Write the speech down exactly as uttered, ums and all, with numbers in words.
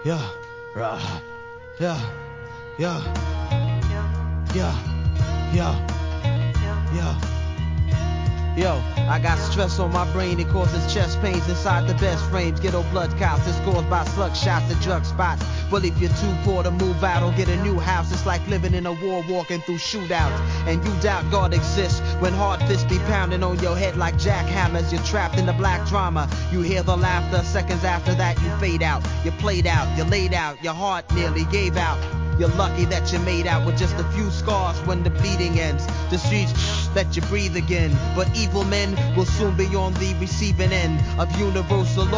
yeah, rah, yeah, yeah, yeah, yeah, yeah. Yo, I got stress on my brain, it causes chest pains inside the best frames. Ghetto blood clots, it's caused by slug shots at drug spots. Well, if you're too poor to move out or get a new house, it's like living in a war, walking through shootouts. And you doubt God exists when hard fists be pounding on your head like jackhammers. You're trapped in the black drama. You hear the laughter, seconds after that you fade out. You're played out, you're laid out, your heart nearly gave out. You're lucky that you made out with just a few scars when the bleeding ends. The streets let you breathe again, but evil men will soon be on the receiving end of universal law.